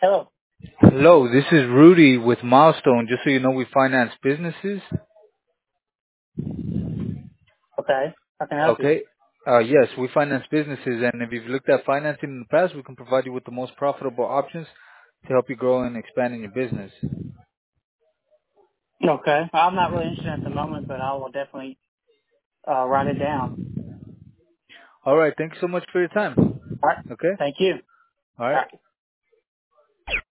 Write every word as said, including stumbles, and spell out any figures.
Hello. Hello, this is Rudy with Milestone. Just so you know, we finance businesses. Okay. How can I help you? Okay. Uh, yes, we finance businesses, and if you've looked at financing in the past, we can provide you with the most profitable options to help you grow and expand in your business. Okay. I'm not really interested at the moment, but I will definitely uh, write it down. All right. Thank you so much for your time. All right. Okay. Thank you. All All right. right.